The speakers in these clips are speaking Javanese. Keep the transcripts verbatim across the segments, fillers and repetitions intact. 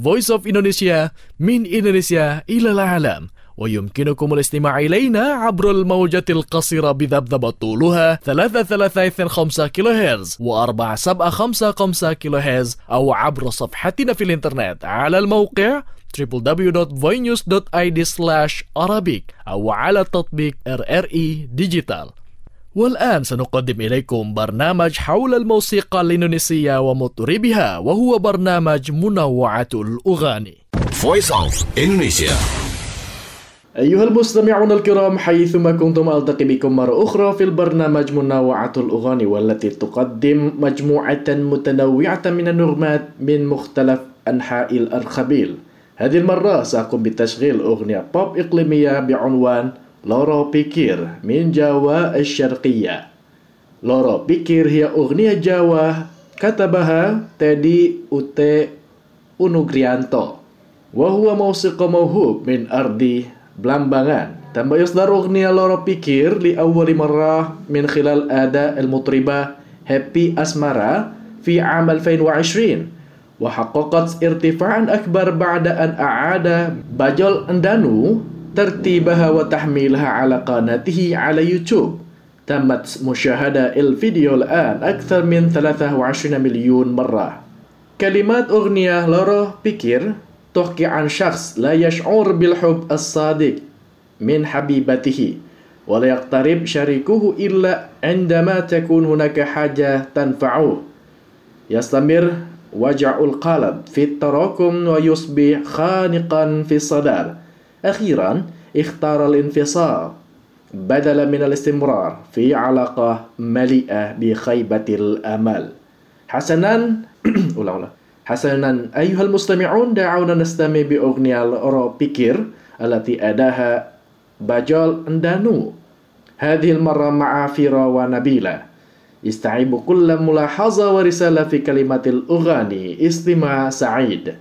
Voice of Indonesia من إندونيسيا إلى العالم. ويمكنكم الاستماع إلينا عبر الموجة القصيرة بذبذبة طولها ثلاثة ثلاثة اثنين خمسة كيلو هرتز وأربعة سبعة خمسة خمسة كيلو هرتز، أو عبر صفحتنا في الإنترنت على الموقع دبليو دبليو دبليو دوت voinews دوت اي دي سلاش arabic أو على تطبيق آر آر إي ديجيتال. والآن سنقدم إليكم برنامج حول الموسيقى الإندونيسية ومطربها، وهو برنامج منوعة الأغاني. Voice of Indonesia. أيها المستمعون الكرام، حيثما كنتم ألتقي بكم مرة أخرى في البرنامج منوعة الأغاني، والتي تقدم مجموعة متنوعة من النغمات من مختلف أنحاء الأرخبيل. هذه المرة سأقوم بتشغيل أغنية بوب إقليمية بعنوان لورو بيكير من جاوا الشرقية. لورو بيكير هي أغنية جاوا كتبها تيدي أوتي أونوغريانتو، وهو موسيقى موهوب من أرض بلامبانgan. تم إصدار أغنية لورو بيكير لأول مرة من خلال أداء المطربة هابي أسمارا في عام ألفين وعشرين، وحققت ارتفاعا أكبر بعد أن أعاد بajol Endanu ترتيبها وتحميلها على قناته على يوتيوب. تمت مشاهدة الفيديو الآن أكثر من ثلاثة وعشرين مليون مرة. كلمات أغنية لورو بيكير تحكي عن شخص لا يشعر بالحب الصادق من حبيبته، ولا يقترب شريكه إلا عندما تكون هناك حاجة تنفعه. يستمر وجع القلب في التراكم ويصبح خانقا في الصدر. أخيرا اختار الانفصال بدلا من الاستمرار في علاقة مليئة بخيبة الأمل. حسنا أولا أولا حسنا أيها المستمعون، دعونا نستمع بأغنية لورو بيكير التي أداها بajol Endanu، هذه المرة مع فيرا ونبيلة. استعيبوا كل ملاحظة ورسالة في كلمات الأغاني. استماع سعيد.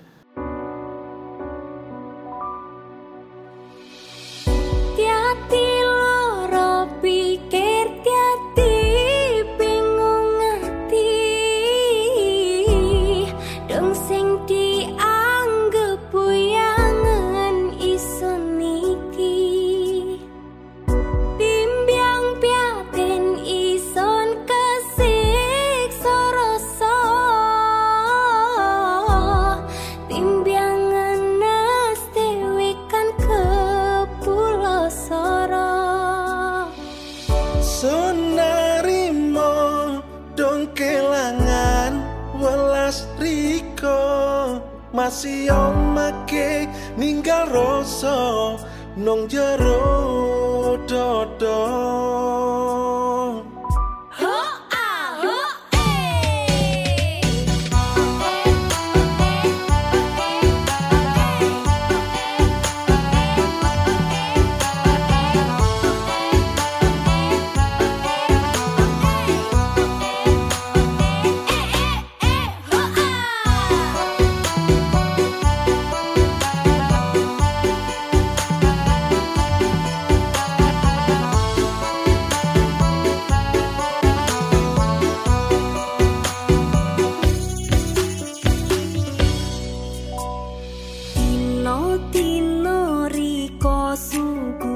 Masih yo make ninggal rasa nong jero dodo. Tino tino riko sungguh